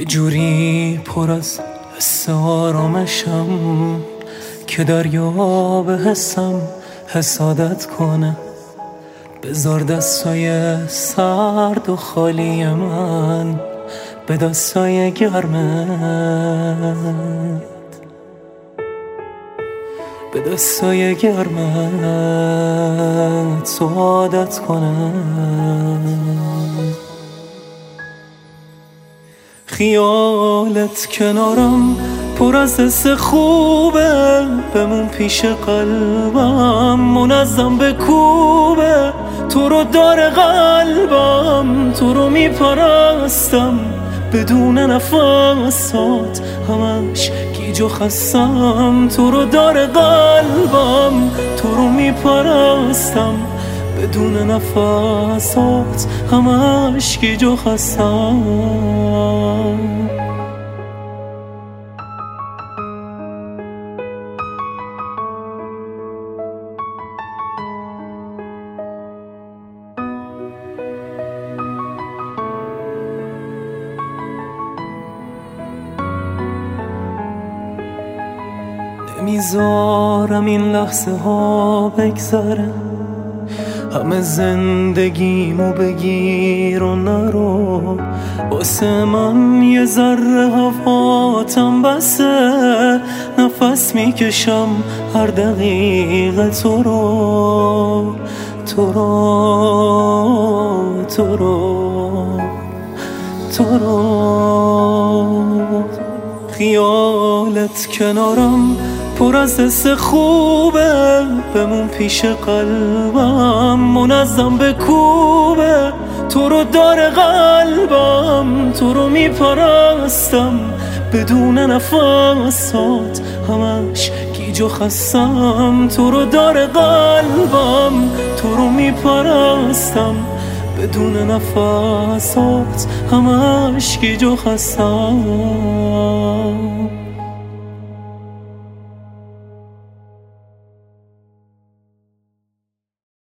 یه جوری پر از حس آرامشم که دریا به حسم حسادت کنه. بذار دستای سرد و خالی من به دستای گرمت، به دستای گرمت سعادت کنم. خیالت کنارم پر از حس خوبه، بمون پیش قلبم منظم به کوبه. تو رو داره قلبم، تو رو میپرستم بدون نفسات، همش گیج و خستم. تو رو داره قلبم، تو رو میپرستم بدون نفسات، همش گیج و خستم. نمیذارم این لحظه ها بگذره، همه زندگیمو بگیر و نرو. واسه من یه ذره هواتم بسه، نفس میکشم هر دقیقه تو رو، تو رو، تو رو، تو رو. خیالت کنارم پر از حس خوبه، بمون پیش قلبم منظم به کوبه. تو رو داره قلبم، تو رو میپرستم بدون نفسات، همش گیج و خستم. تو رو داره قلبم، تو رو میپرستم بدون نفسات، همش گیج و خستم.